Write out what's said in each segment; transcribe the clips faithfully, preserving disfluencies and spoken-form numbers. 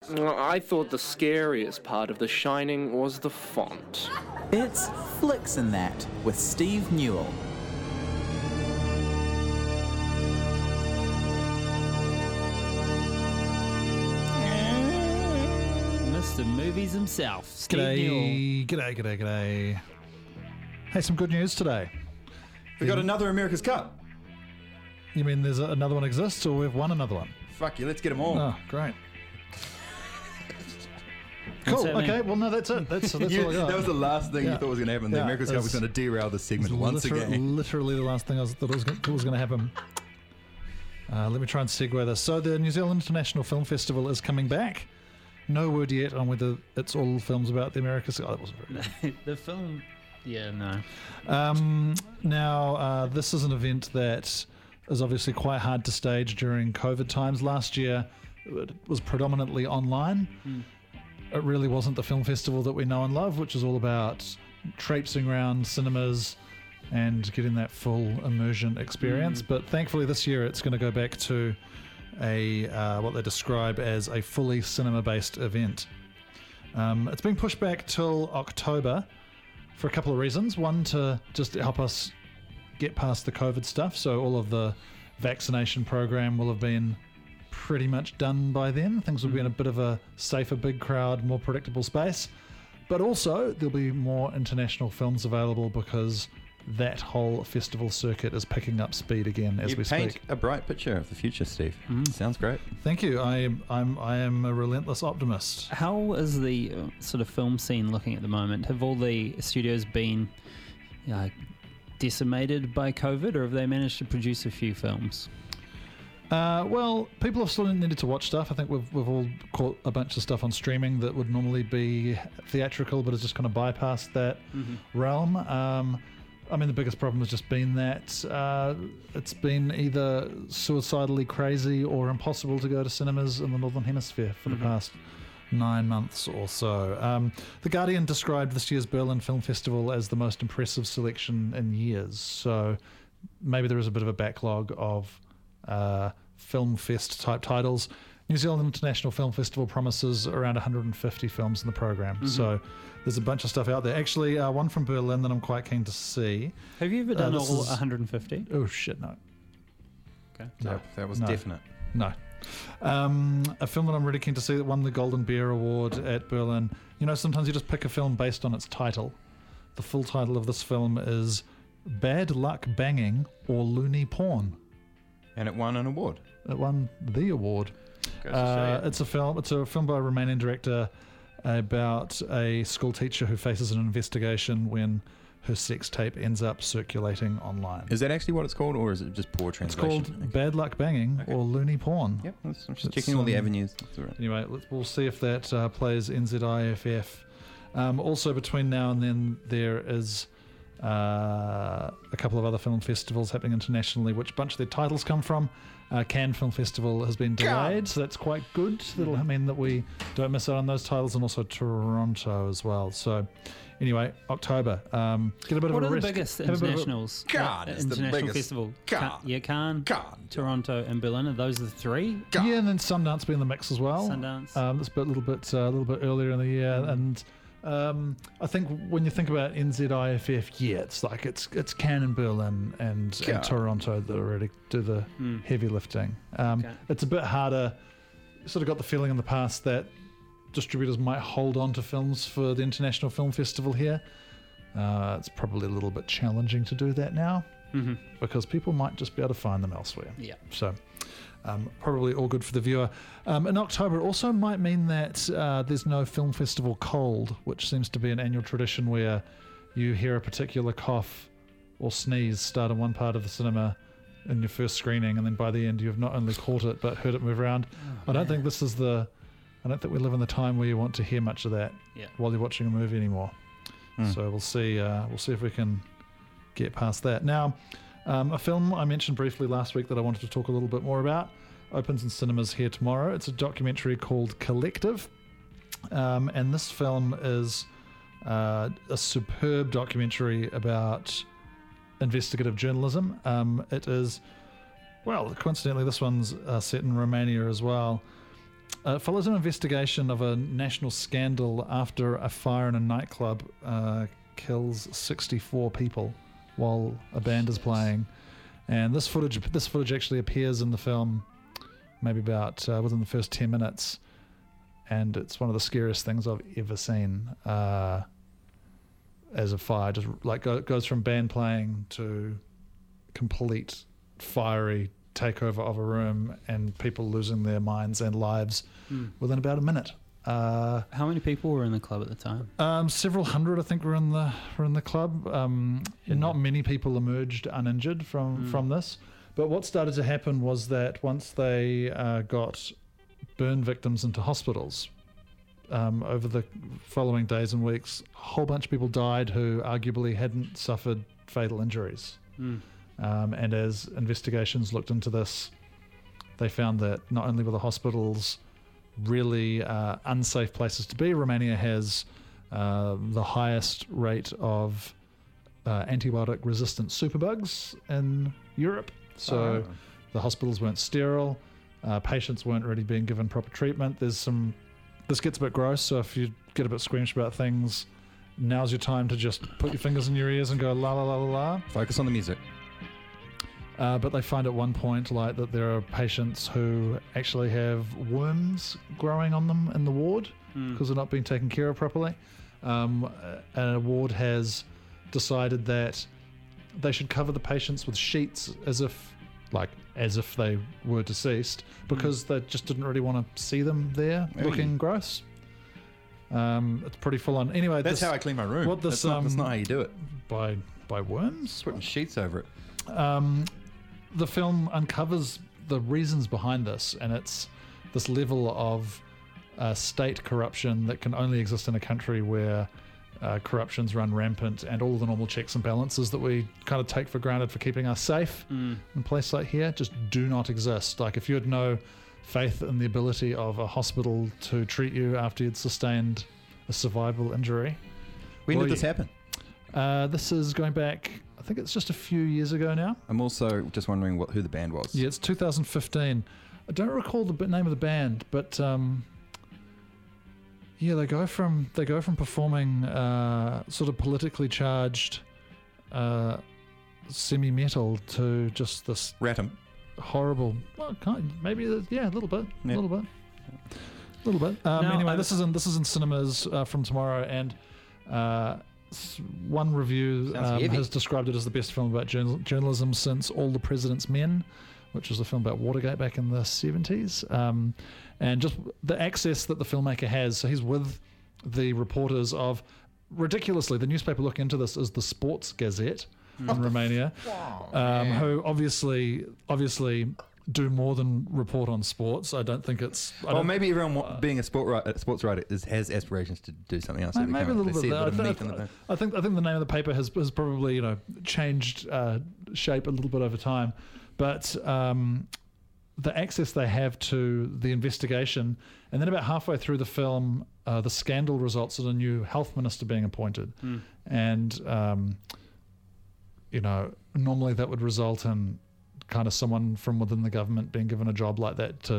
I thought the scariest part of The Shining was the font. It's Flicks in That with Steve Newell. Mister Movies himself, Steve Newell. G'day, g'day, g'day, g'day. Hey, some good news today. We got another America's Cup. You mean there's a, another one exists, or we've won another one? Fuck you, let's get them all. Oh, great. Cool. happening? Okay. Well, no, that's it. That's, that's You- all I got. that was the last thing Yeah. you thought was going to happen. The Yeah, America's Cup was it's- going to derail this segment once Liter- again. Literally the last thing I was, thought was, gonna- thought was going to happen. Uh, let me try and segue this. So the New Zealand International Film Festival is coming back. No word yet on whether it's all films about the Americas. Oh, that wasn't very good. The film, yeah, no. Um, now, uh, this is an event that is obviously quite hard to stage during COVID times. Last year, it was predominantly online. Mm. It really wasn't the film festival that we know and love, which is all about traipsing around cinemas and getting that full immersion experience. Mm. But thankfully, this year it's going to go back to a uh, what they describe as a fully cinema-based event. Um, it's been pushed back till October for a couple of reasons. One, to just help us get past the COVID stuff, so all of the vaccination program will have been pretty much done by then. Things will be in a bit of a safer, big crowd, more predictable space. But also, there'll be more international films available because that whole festival circuit is picking up speed again as You we paint speak. a bright picture of the future, Steve. Sounds great. Thank you. I am I'm I am a relentless optimist. How is the uh, sort of film scene looking at the moment? Have all the studios been uh, decimated by COVID, or have they managed to produce a few films? Uh, well, people have still needed to watch stuff. I think we've we've all caught a bunch of stuff on streaming that would normally be theatrical, but has just kind of bypassed that realm. Um, I mean, the biggest problem has just been that uh, it's been either suicidally crazy or impossible to go to cinemas in the Northern Hemisphere for the past nine months or so. Um, the Guardian described this year's Berlin Film Festival as the most impressive selection in years. So maybe there is a bit of a backlog of uh, film fest type titles. New Zealand International Film Festival promises around one hundred fifty films in the program. Mm-hmm. So there's a bunch of stuff out there. Actually, uh, one from Berlin that I'm quite keen to see. Have you ever Uh, done this all is- one hundred fifty? Oh, shit, no. Okay. No. That, that was No. definite. No. Um, a film that I'm really keen to see that won the Golden Bear Award at Berlin. You know, sometimes you just pick a film based on its title. The full title of this film is Bad Luck Banging or Loony Porn. And it won an award. It won the award. Goes to Uh, show you. it's a film. It's a film by a Romanian director about a school teacher who faces an investigation when her sex tape ends up circulating online. Is that actually what it's called, or is it just poor It's translation? called Bad Luck Banging Okay. or Loony Porn. Yep, I'm just It's, checking all the um, avenues. That's all right. Anyway, let's, we'll see if that uh, plays N Z I F F. Um, also, between now and then, there is uh, a couple of other film festivals happening internationally, which bunch of their titles come from. Uh, Cannes Film Festival has been delayed, so that's quite good. That'll mean that we don't miss out on those titles, and also Toronto as well. So, anyway, October. Um, get a bit What of are a the rest. biggest have a bit of a- internationals? God, uh, it's the international biggest. festival. God. Ca- yeah, Cannes, God. Toronto, and Berlin. Are those the three? Yeah, and then Sundance be in the mix as well. Sundance. Um, it's a bit- little bit, uh, a little bit earlier in the year, and um, I think when you think about N Z I F F, yeah, it's like it's it's Cannes and Berlin and, Yeah. and Toronto that already do the Mm. heavy lifting. Um, Okay. It's a bit harder. Sort of got the feeling in the past that distributors might hold on to films for the International Film Festival here. Uh, it's probably a little bit challenging to do that now Mm-hmm. because people might just be able to find them elsewhere. Yeah. So um, probably all good for the viewer. Um, in October, it also might mean that uh, there's no film festival cold, which seems to be an annual tradition where you hear a particular cough or sneeze start in one part of the cinema in your first screening, and then by the end you've not only caught it but heard it move around. I don't think this is the... I don't think we live in the time where you want to hear much of that Yeah. while you're watching a movie anymore. Hmm. So we'll see. Uh, we'll see if we can get past that. Now, um, a film I mentioned briefly last week that I wanted to talk a little bit more about opens in cinemas here tomorrow. It's a documentary called Collective, um, and this film is uh, a superb documentary about investigative journalism. Um, it is, well, coincidentally, this one's uh, set in Romania as well. uh, follows an investigation of a national scandal after a fire in a nightclub uh, kills sixty-four people while a band is playing. And this footage, this footage actually appears in the film, maybe about uh, within the first ten minutes, and it's one of the scariest things I've ever seen. Uh, as a fire, just like go, goes from band playing to complete fiery takeover of a room and people losing their minds and lives Mm. within about a minute. Uh, How many people were in the club at the time? um, several hundred, I think, were in the were in the club. Um, not many people emerged uninjured from Mm. from this. But what started to happen was that once they uh, got burn victims into hospitals, um, over the following days and weeks, a whole bunch of people died who arguably hadn't suffered fatal injuries. Mm. Um, and as investigations looked into this, they found that not only were the hospitals really uh, unsafe places to be, Romania has uh, the highest rate of uh, antibiotic-resistant superbugs in Europe. So Oh. the hospitals weren't sterile. Uh, patients weren't really being given proper treatment. There's some... This gets a bit gross, so if you get a bit squeamish about things, now's your time to just put your fingers in your ears and go la la la la la. Focus on the music. Uh, but they find at one point like that there are patients who actually have worms growing on them in the ward Mm. because they're not being taken care of properly. Um, and a ward has decided that they should cover the patients with sheets as if, like, as if they were deceased because they just didn't really want to see them there Hey. looking gross. Um, it's pretty full on. Anyway, That's this, how I clean my room. what this, that's, not, that's um, not how you do it. by by worms. Putting sheets over it. Um, the film uncovers the reasons behind this, and it's this level of uh, state corruption that can only exist in a country where uh, corruption's run rampant and all the normal checks and balances that we kind of take for granted for keeping us safe Mm. in a place like here just do not exist. Like if you had no faith in the ability of a hospital to treat you after you'd sustained a survivable injury. When Well, did this you- happen? Uh, this is going back, I think it's just a few years ago now. I'm also just wondering what who the band was. Yeah, it's two thousand fifteen. I don't recall the b- name of the band, but um, yeah, they go from they go from performing uh, sort of politically charged uh, semi-metal to just this Ratum. horrible. Well, kind maybe uh, yeah, a little bit, a Yeah. little bit, a little bit. Um, Now, anyway, I- this is in this is in cinemas uh, from tomorrow, and uh, s- one review Sounds um, heavy. has described it as the best film about journal- journalism since All the President's Men, which was a film about Watergate back in the seventies. Um, and just the access that the filmmaker has. So he's with the reporters of, ridiculously, the newspaper looking into this is the Sports Gazette in Romania, um, who obviously obviously do more than report on sports. I don't think it's... I Well, don't- maybe everyone wa- being a sport writer, sports writer is, has aspirations to do something else. so they Maybe a come- little they bit see there. I, bit of th- meat in the bone. I think I think the name of the paper has, has probably you know changed uh, shape a little bit over time, but um, the access they have to the investigation, and then about halfway through the film, uh, the scandal results in a new health minister being appointed, Mm. and um, you know normally that would result in kind of someone from within the government being given a job like that to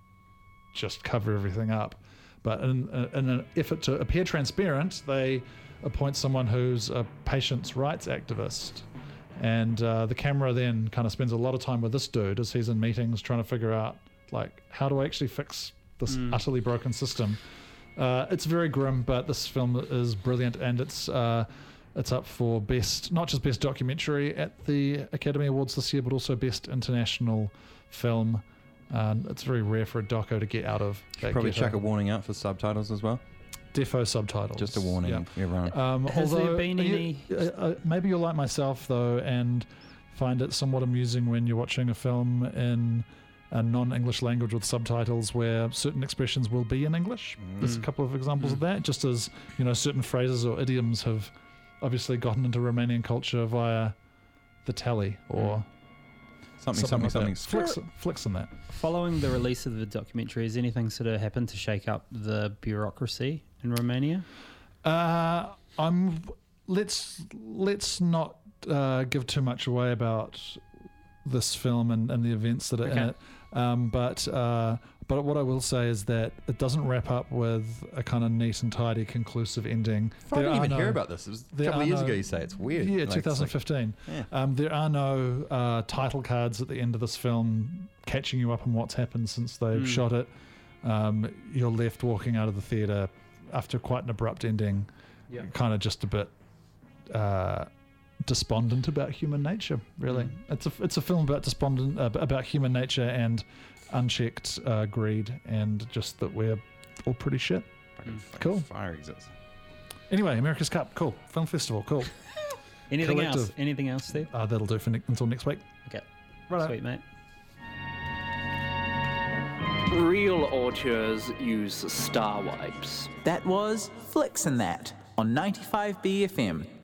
just cover everything up. But in, in an effort to appear transparent, they appoint someone who's a patients' rights activist. And uh, the camera then kind of spends a lot of time with this dude as he's in meetings trying to figure out, like, how do I actually fix this Mm. utterly broken system? Uh, it's very grim, but this film is brilliant, and it's uh, it's up for best, not just best documentary at the Academy Awards this year, but also best international film. Um, it's very rare for a doco to get out of that Probably ghetto. chuck a warning out for subtitles as well. Defo subtitles. Just a warning, Yeah. everyone. Um, Has there although, been you- any- uh, uh, maybe you're like myself though, and find it somewhat amusing when you're watching a film in a non-English language with subtitles, where certain expressions will be in English. There's a Mm. couple of examples of that. Just as you know, certain phrases or idioms have obviously gotten into Romanian culture via the telly or something, something, like something. that. Flicks, flicks on that. Following the release of the documentary, has anything sort of happened to shake up the bureaucracy in Romania? Uh, I'm. Let's let's not uh, give too much away about this film and, and the events that are in Okay. it. Um, but uh, but what I will say is that it doesn't wrap up with a kind of neat and tidy, conclusive ending. I There didn't are even no- hear about this. It was a there couple of are years no- ago. You say it's weird. Yeah, Like, it's twenty like- fifteen. yeah. Um, there are no uh, title cards at the end of this film catching you up on what's happened since they've Mm. shot it. Um, you're left walking out of the theatre after quite an abrupt ending, Yeah. kind of just a bit uh, despondent about human nature. Really, Mm. it's a it's a film about despondent uh, about human nature and unchecked uh, greed, and just that we're all pretty shit. Fucking- fucking Cool. Fire exits. Anyway, America's Cup, cool. Film festival, cool. Anything else? Collective. Anything else, Steve? Uh, that'll do for ne- until next week. Okay. Right. Sweet, mate. Real auteurs use star wipes. That was Flicks and That on ninety-five B F M.